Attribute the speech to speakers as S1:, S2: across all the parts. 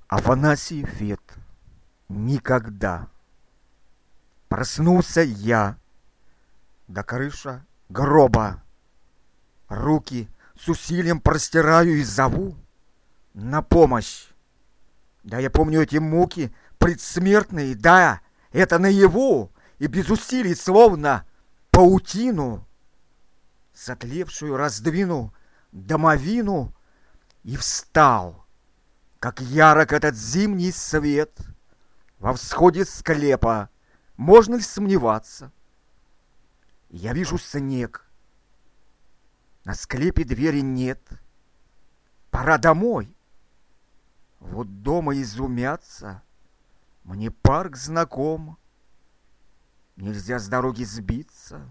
S1: Афанасий Фет. Никогда. Проснулся я, до крыша гроба. Руки с усилием простираю и зову на помощь. Да, я помню эти муки предсмертные, да, это наяву, и без усилий, словно паутину, затлевшую раздвину домовину, и встал, как ярок этот зимний свет во всходе склепа. Можно ли сомневаться? Я вижу снег, на склепе двери нет. Пора домой. Вот дома изумятся. Мне парк знаком. Нельзя с дороги сбиться.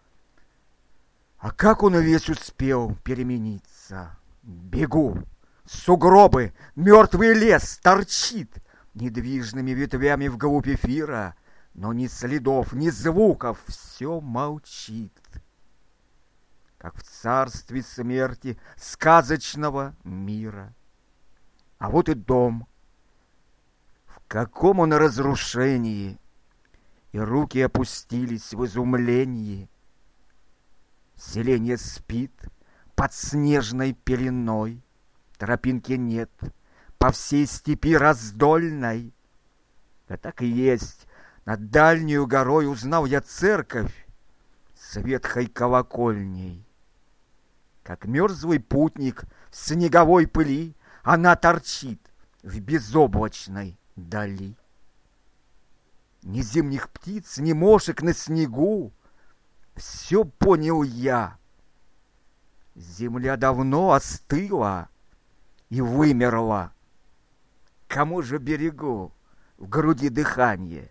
S1: А как он весь успел перемениться? Бегу. Сугробы, мертвый лес торчит недвижными ветвями вглубь эфира, но ни следов, ни звуков, все молчит. Как в царстве смерти сказочного мира. А вот и дом. В каком он разрушении, и руки опустились в изумлении. Селение спит под снежной пеленой, тропинки нет по всей степи раздольной. Да так и есть, над дальнюю горой узнал я церковь с ветхой колокольней. Как мерзлый путник в снеговой пыли, она торчит в безоблачной дали. Ни зимних птиц, ни мошек на снегу, все понял я. Земля давно остыла и вымерла. Кому же берегу в груди дыхание?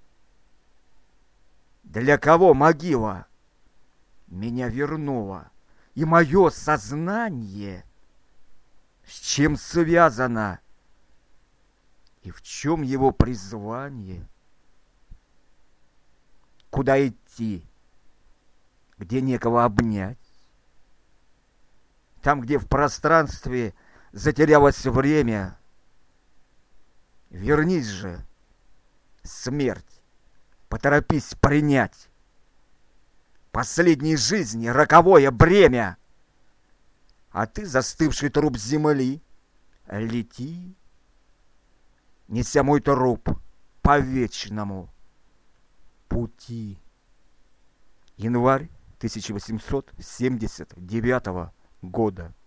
S1: Для кого могила меня вернула? И мое сознание с чем связано? И в чем его призвание? Куда идти? Где некого обнять? Там, где в пространстве затерялось время. Вернись же, смерть, поторопись принять последней жизни роковое бремя. А ты, застывший труп земли, лети, неся мой труп по вечному пути. Январь 1879 года.